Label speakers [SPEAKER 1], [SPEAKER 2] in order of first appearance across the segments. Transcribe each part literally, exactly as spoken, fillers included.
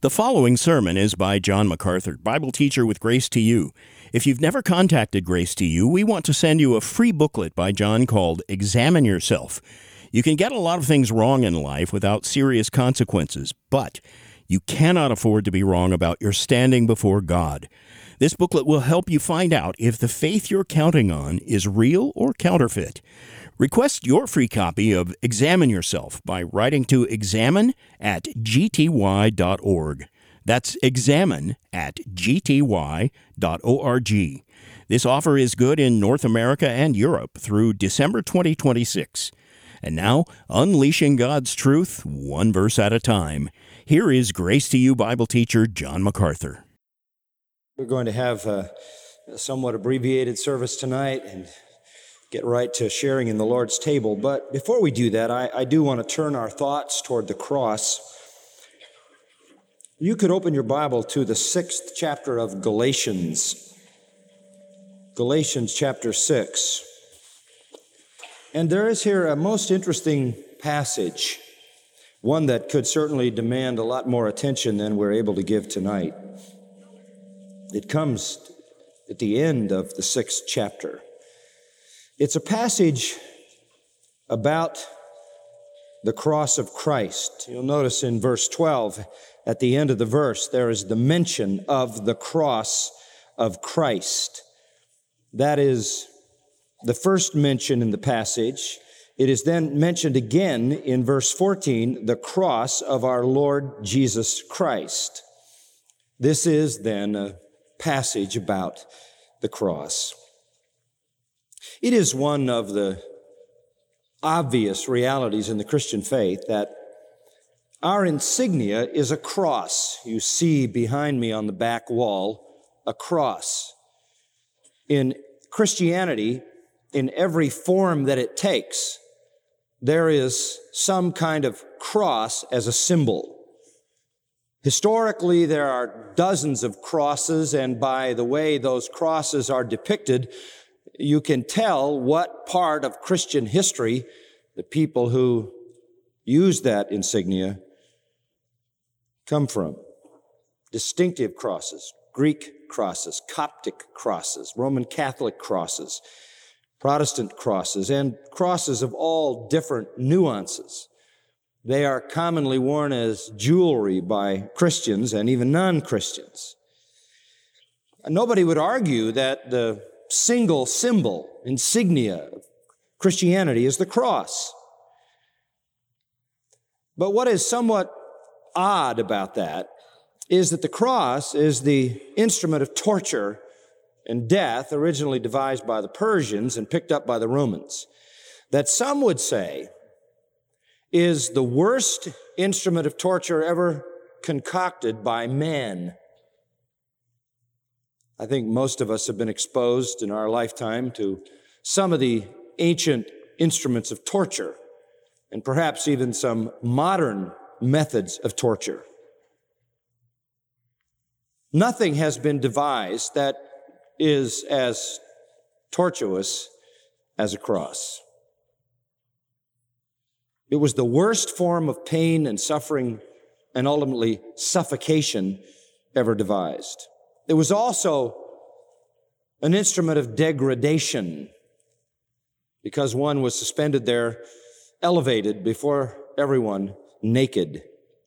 [SPEAKER 1] The following sermon is by John MacArthur, Bible teacher with Grace to You. If you've never contacted Grace to You, we want to send you a free booklet by John called Examine Yourself. You can get a lot of things wrong in life without serious consequences, but you cannot afford to be wrong about your standing before God. This booklet will help you find out if the faith you're counting on is real or counterfeit. Request your free copy of Examine Yourself by writing to examine at g t y dot org. That's examine at g t y dot org. This offer is good in North America and Europe through December twenty twenty-six. And now, unleashing God's truth, one verse at a time. Here is Grace to You Bible teacher John MacArthur.
[SPEAKER 2] We're going to have a, a somewhat abbreviated service tonight and get right to sharing in the Lord's table. But before we do that, I, I do want to turn our thoughts toward the cross. You could open your Bible to the sixth chapter of Galatians. Galatians chapter six. And there is here a most interesting passage, one that could certainly demand a lot more attention than we're able to give tonight. It comes at the end of the sixth chapter. It's a passage about the cross of Christ. You'll notice in verse twelve, at the end of the verse, there is the mention of the cross of Christ. That is the first mention in the passage. It is then mentioned again in verse fourteen, the cross of our Lord Jesus Christ. This is then a passage about the cross. It is one of the obvious realities in the Christian faith that our insignia is a cross. You see behind me on the back wall a cross. In Christianity, in every form that it takes, there is some kind of cross as a symbol. Historically, there are dozens of crosses, and by the way those crosses are depicted, you can tell what part of Christian history the people who use that insignia come from. Distinctive crosses, Greek crosses, Coptic crosses, Roman Catholic crosses, Protestant crosses, and crosses of all different nuances. They are commonly worn as jewelry by Christians and even non-Christians. Nobody would argue that the single symbol, insignia of Christianity is the cross. But what is somewhat odd about that is that the cross is the instrument of torture and death originally devised by the Persians and picked up by the Romans, that some would say is the worst instrument of torture ever concocted by man. I think most of us have been exposed in our lifetime to some of the ancient instruments of torture, and perhaps even some modern methods of torture. Nothing has been devised that is as tortuous as a cross. It was the worst form of pain and suffering and ultimately suffocation ever devised. It was also an instrument of degradation because one was suspended there, elevated before everyone, naked.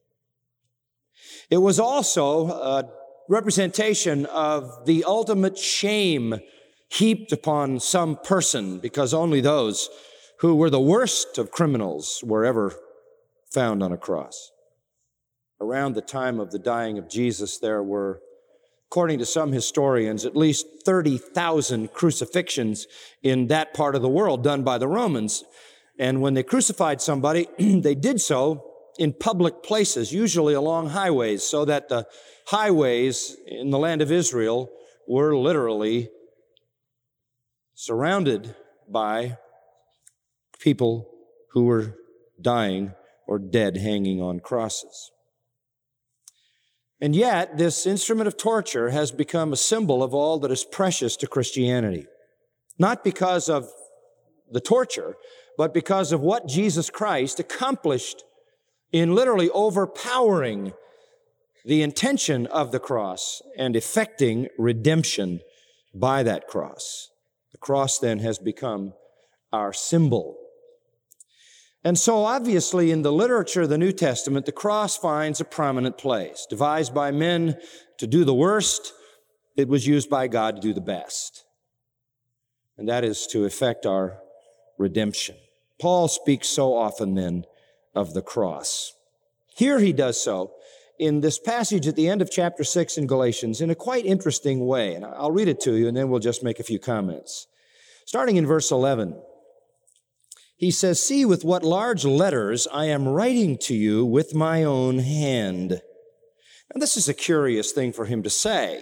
[SPEAKER 2] It was also a representation of the ultimate shame heaped upon some person because only those who were the worst of criminals were ever found on a cross. Around the time of the dying of Jesus, there were, according to some historians, at least thirty thousand crucifixions in that part of the world done by the Romans. And when they crucified somebody, they did so in public places, usually along highways, so that the highways in the land of Israel were literally surrounded by people who were dying or dead hanging on crosses. And yet, this instrument of torture has become a symbol of all that is precious to Christianity. Not because of the torture, but because of what Jesus Christ accomplished in literally overpowering the intention of the cross and effecting redemption by that cross. The cross then has become our symbol. And so obviously in the literature of the New Testament, the cross finds a prominent place. Devised by men to do the worst, it was used by God to do the best. And that is to effect our redemption. Paul speaks so often then of the cross. Here he does so in this passage at the end of chapter six in Galatians in a quite interesting way. And I'll read it to you and then we'll just make a few comments. Starting in verse eleven, he says, "See with what large letters I am writing to you with my own hand." Now this is a curious thing for him to say.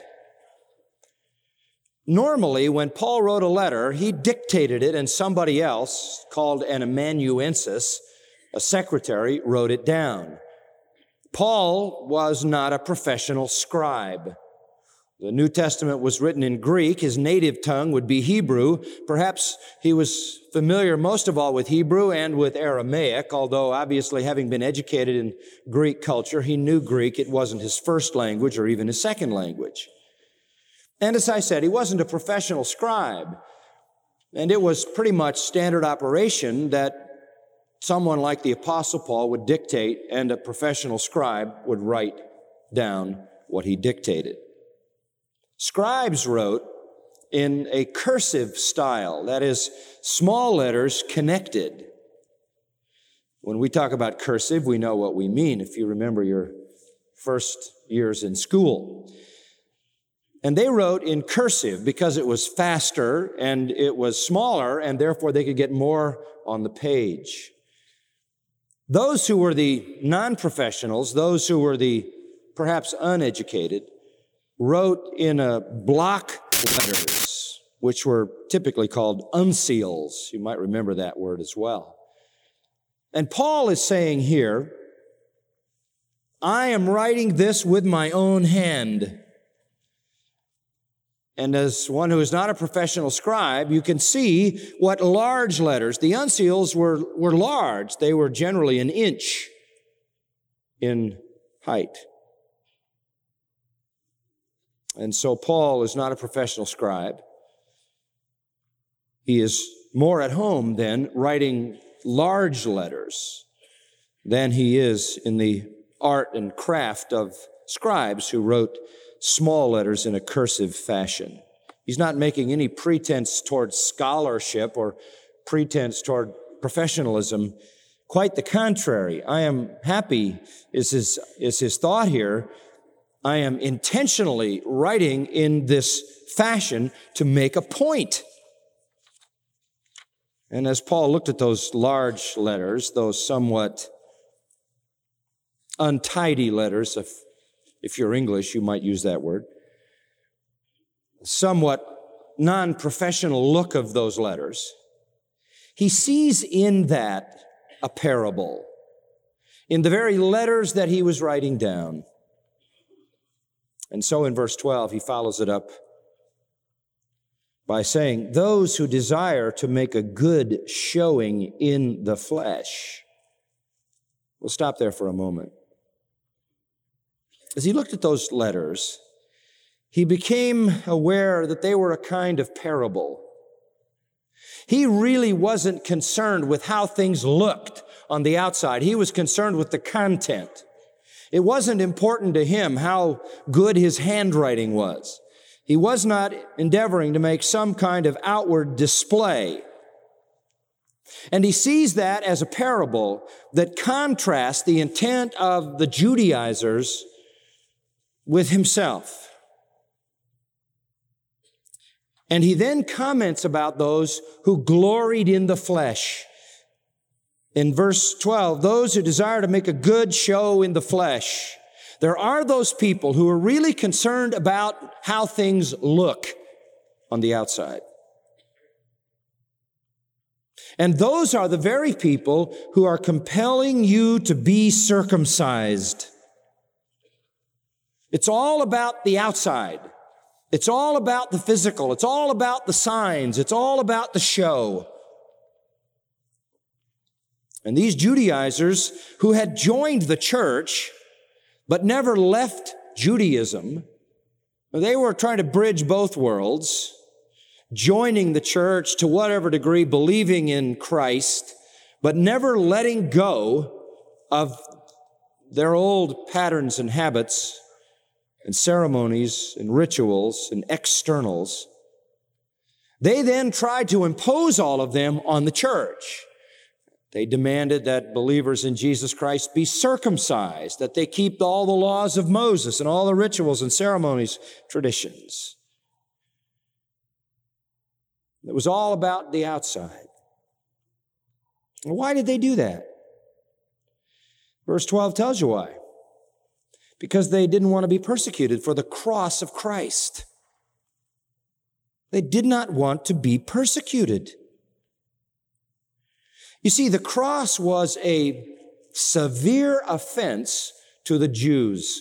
[SPEAKER 2] Normally, when Paul wrote a letter, he dictated it and somebody else, called an amanuensis, a secretary, wrote it down. Paul was not a professional scribe. The New Testament was written in Greek. His native tongue would be Hebrew. Perhaps he was familiar most of all with Hebrew and with Aramaic, although obviously having been educated in Greek culture, he knew Greek. It wasn't his first language or even his second language. And as I said, he wasn't a professional scribe. And it was pretty much standard operation that someone like the Apostle Paul would dictate and a professional scribe would write down what he dictated. Scribes wrote in a cursive style, that is, small letters connected. When we talk about cursive, we know what we mean, if you remember your first years in school. And they wrote in cursive because it was faster and it was smaller, and therefore they could get more on the page. Those who were the non-professionals, those who were the perhaps uneducated, wrote in a block letters, which were typically called uncials. You might remember that word as well. And Paul is saying here, I am writing this with my own hand. And as one who is not a professional scribe, you can see what large letters, the uncials were, were large. They were generally an inch in height. And so Paul is not a professional scribe. He is more at home then writing large letters than he is in the art and craft of scribes who wrote small letters in a cursive fashion. He's not making any pretense toward scholarship or pretense toward professionalism. Quite the contrary. I am happy, is his, is his thought here. I am intentionally writing in this fashion to make a point. And as Paul looked at those large letters, those somewhat untidy letters, if, if you're English, you might use that word, somewhat non-professional look of those letters, he sees in that a parable, in the very letters that he was writing down. And so in verse twelve, he follows it up by saying, those who desire to make a good showing in the flesh. We'll stop there for a moment. As he looked at those letters, he became aware that they were a kind of parable. He really wasn't concerned with how things looked on the outside. He was concerned with the content. It wasn't important to him how good his handwriting was. He was not endeavoring to make some kind of outward display. And he sees that as a parable that contrasts the intent of the Judaizers with himself. And he then comments about those who gloried in the flesh. In verse twelve, those who desire to make a good show in the flesh. There are those people who are really concerned about how things look on the outside. And those are the very people who are compelling you to be circumcised. It's all about the outside. It's all about the physical. It's all about the signs. It's all about the show. And these Judaizers who had joined the church but never left Judaism. They were trying to bridge both worlds, joining the church to whatever degree, believing in Christ, but never letting go of their old patterns and habits and ceremonies and rituals and externals. They then tried to impose all of them on the church. They demanded that believers in Jesus Christ be circumcised, that they keep all the laws of Moses and all the rituals and ceremonies, traditions. It was all about the outside. Why did they do that? Verse twelve tells you why. Because they didn't want to be persecuted for the cross of Christ. They did not want to be persecuted. You see, the cross was a severe offense to the Jews.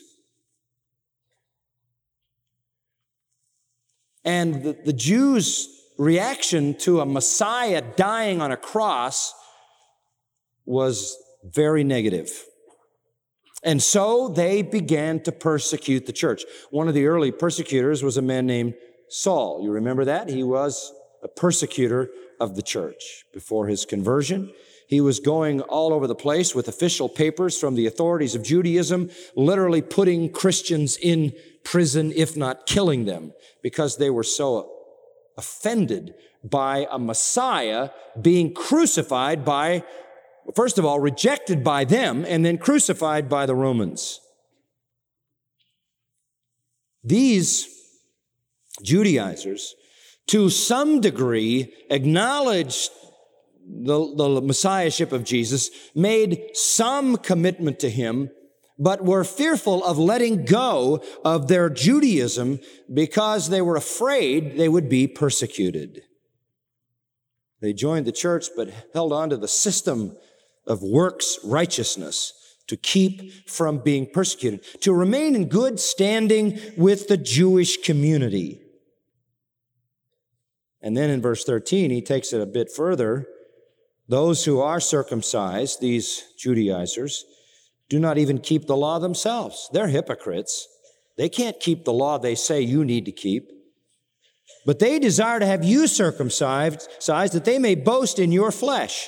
[SPEAKER 2] And the, the Jews' reaction to a Messiah dying on a cross was very negative. And so they began to persecute the church. One of the early persecutors was a man named Saul. You remember that? He was a persecutor of the church. Before his conversion, he was going all over the place with official papers from the authorities of Judaism, literally putting Christians in prison, if not killing them, because they were so offended by a Messiah being crucified by, first of all, rejected by them, and then crucified by the Romans. These Judaizers, to some degree, acknowledged the, the messiahship of Jesus, made some commitment to him, but were fearful of letting go of their Judaism because they were afraid they would be persecuted. They joined the church, but held on to the system of works righteousness to keep from being persecuted, to remain in good standing with the Jewish community. And then in verse thirteen, he takes it a bit further. Those who are circumcised, these Judaizers, do not even keep the law themselves. They're hypocrites. They can't keep the law they say you need to keep. But they desire to have you circumcised, that they may boast in your flesh.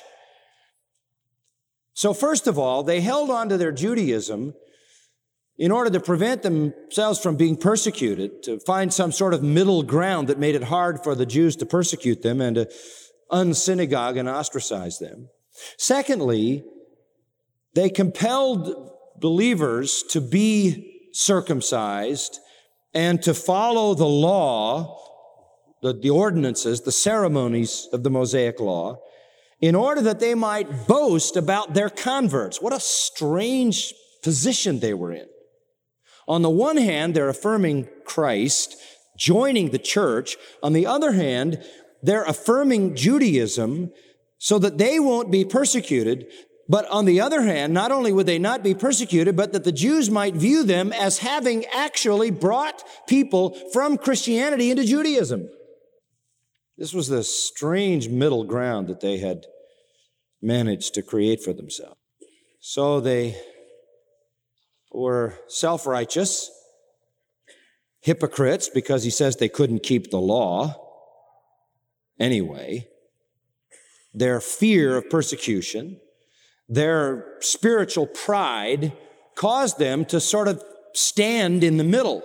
[SPEAKER 2] So first of all, they held on to their Judaism in order to prevent themselves from being persecuted, to find some sort of middle ground that made it hard for the Jews to persecute them and to unsynagogue and ostracize them. Secondly, they compelled believers to be circumcised and to follow the law, the, the ordinances, the ceremonies of the Mosaic law, in order that they might boast about their converts. What a strange position they were in. On the one hand, they're affirming Christ, joining the church. On the other hand, they're affirming Judaism so that they won't be persecuted. But on the other hand, not only would they not be persecuted, but that the Jews might view them as having actually brought people from Christianity into Judaism. This was the strange middle ground that they had managed to create for themselves. So they were self-righteous, hypocrites, because he says they couldn't keep the law anyway. Their fear of persecution, their spiritual pride caused them to sort of stand in the middle.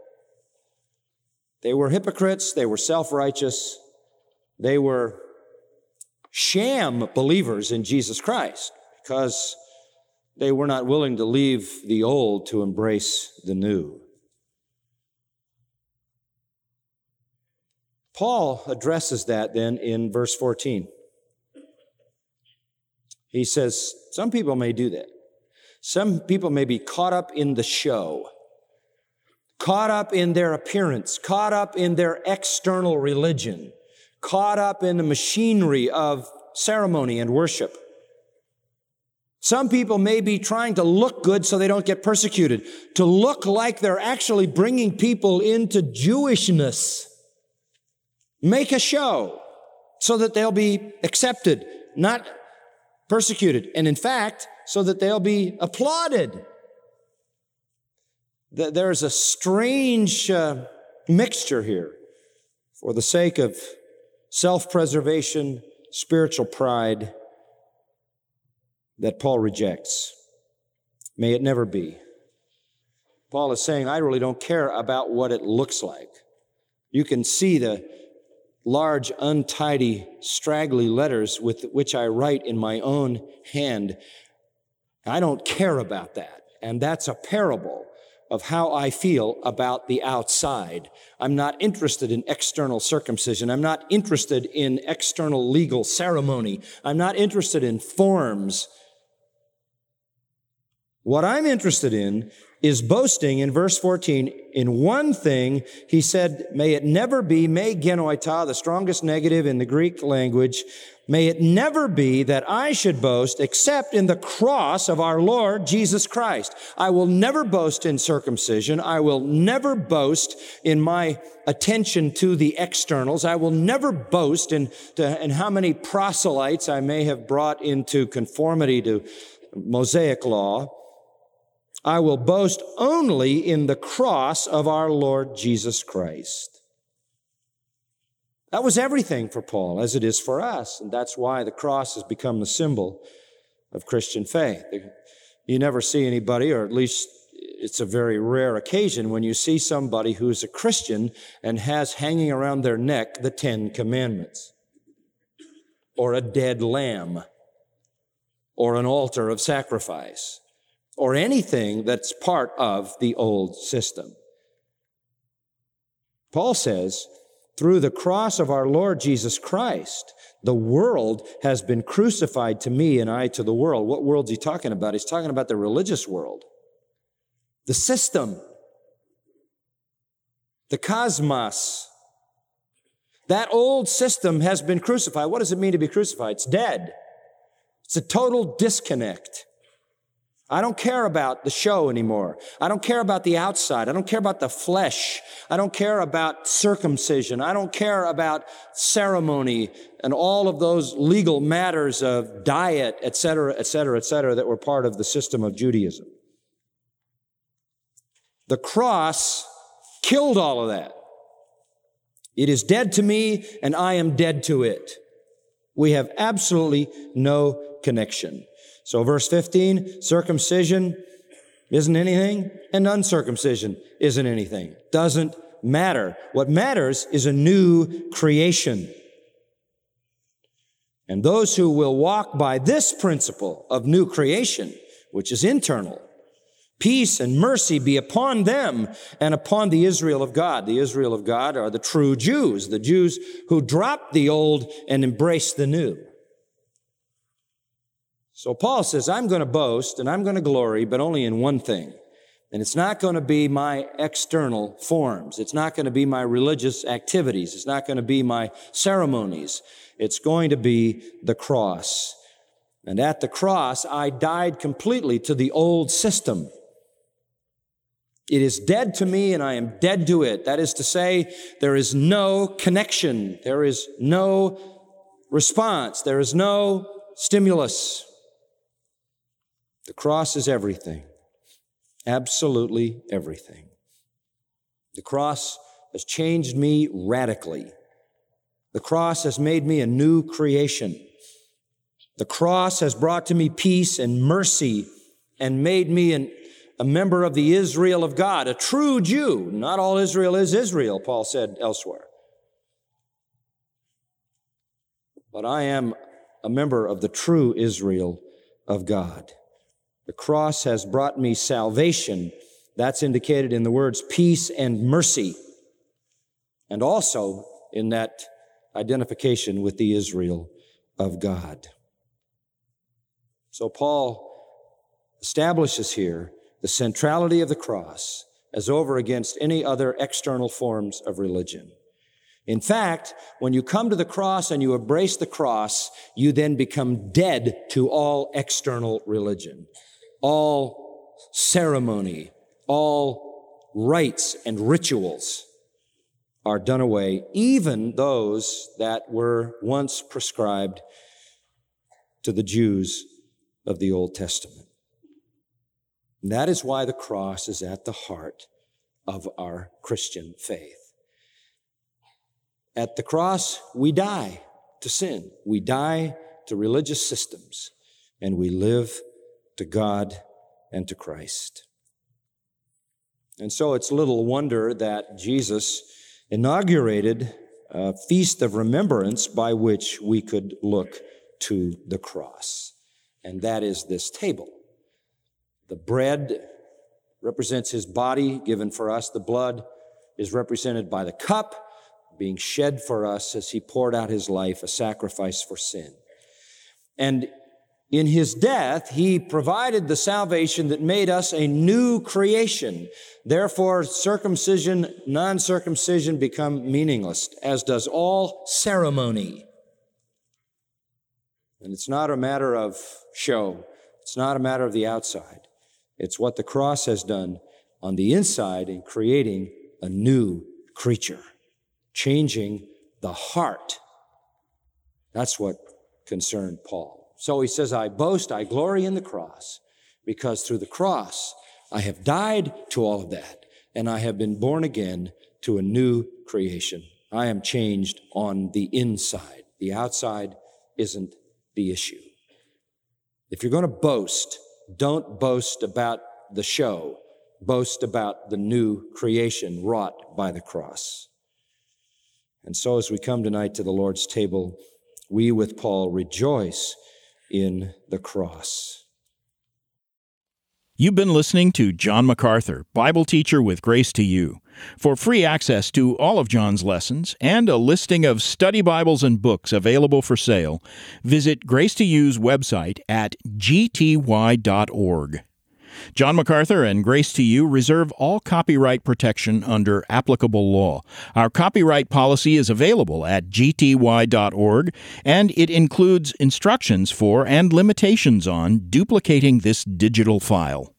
[SPEAKER 2] They were hypocrites, they were self-righteous, they were sham believers in Jesus Christ because they were not willing to leave the old to embrace the new. Paul addresses that then in verse fourteen. He says, some people may do that. Some people may be caught up in the show, caught up in their appearance, caught up in their external religion, caught up in the machinery of ceremony and worship. Some people may be trying to look good so they don't get persecuted, to look like they're actually bringing people into Jewishness. Make a show so that they'll be accepted, not persecuted, and in fact, so that they'll be applauded. There's a strange uh, mixture here for the sake of self-preservation, spiritual pride that Paul rejects. May it never be. Paul is saying, I really don't care about what it looks like. You can see the large, untidy, straggly letters with which I write in my own hand. I don't care about that. And that's a parable of how I feel about the outside. I'm not interested in external circumcision. I'm not interested in external legal ceremony. I'm not interested in forms. What I'm interested in is boasting in verse fourteen. In one thing, he said, may it never be, me genoita, the strongest negative in the Greek language, may it never be that I should boast except in the cross of our Lord Jesus Christ. I will never boast in circumcision. I will never boast in my attention to the externals. I will never boast in, to, in how many proselytes I may have brought into conformity to Mosaic law. I will boast only in the cross of our Lord Jesus Christ. That was everything for Paul, as it is for us, and that's why the cross has become the symbol of Christian faith. You never see anybody, or at least it's a very rare occasion, when you see somebody who's a Christian and has hanging around their neck the Ten Commandments, or a dead lamb, or an altar of sacrifice, or anything that's part of the old system. Paul says, through the cross of our Lord Jesus Christ, the world has been crucified to me and I to the world. What world's he talking about? He's talking about the religious world, the system, the cosmos. That old system has been crucified. What does it mean to be crucified? It's dead. It's a total disconnect. I don't care about the show anymore. I don't care about the outside. I don't care about the flesh. I don't care about circumcision. I don't care about ceremony and all of those legal matters of diet, et cetera, et cetera, et cetera, that were part of the system of Judaism. The cross killed all of that. It is dead to me, and I am dead to it. We have absolutely no connection. So verse fifteen, circumcision isn't anything, and uncircumcision isn't anything. Doesn't matter. What matters is a new creation. And those who will walk by this principle of new creation, which is internal, peace and mercy be upon them and upon the Israel of God. The Israel of God are the true Jews, the Jews who dropped the old and embraced the new. So Paul says, I'm going to boast and I'm going to glory, but only in one thing. And it's not going to be my external forms. It's not going to be my religious activities. It's not going to be my ceremonies. It's going to be the cross. And at the cross, I died completely to the old system. It is dead to me and I am dead to it. That is to say, there is no connection. There is no response. There is no stimulus. The cross is everything. Absolutely everything. The cross has changed me radically. The cross has made me a new creation. The cross has brought to me peace and mercy and made me an, a member of the Israel of God, a true Jew. Not all Israel is Israel, Paul said elsewhere. But I am a member of the true Israel of God. The cross has brought me salvation. That's indicated in the words peace and mercy, and also in that identification with the Israel of God. So Paul establishes here the centrality of the cross as over against any other external forms of religion. In fact, when you come to the cross and you embrace the cross, you then become dead to all external religion, all ceremony, all rites and rituals are done away, even those that were once prescribed to the Jews of the Old Testament. And that is why the cross is at the heart of our Christian faith. At the cross, we die to sin. We die to religious systems, and we live to God and to Christ. And so it's little wonder that Jesus inaugurated a feast of remembrance by which we could look to the cross. And that is this table. The bread represents his body given for us. The blood is represented by the cup being shed for us as he poured out his life, a sacrifice for sin. And in his death, he provided the salvation that made us a new creation. Therefore, circumcision, non-circumcision become meaningless, as does all ceremony. And it's not a matter of show. It's not a matter of the outside. It's what the cross has done on the inside in creating a new creature, changing the heart. That's what concerned Paul. So he says, I boast, I glory in the cross, because through the cross I have died to all of that, and I have been born again to a new creation. I am changed on the inside. The outside isn't the issue. If you're going to boast, don't boast about the show. Boast about the new creation wrought by the cross. And so as we come tonight to the Lord's table, we with Paul rejoice in the cross.
[SPEAKER 1] You've been listening to John MacArthur, Bible teacher with Grace to You. For free access to all of John's lessons and a listing of study Bibles and books available for sale, visit Grace to You's website at g t y dot org. John MacArthur and Grace to You reserve all copyright protection under applicable law. Our copyright policy is available at g t y dot org, and it includes instructions for and limitations on duplicating this digital file.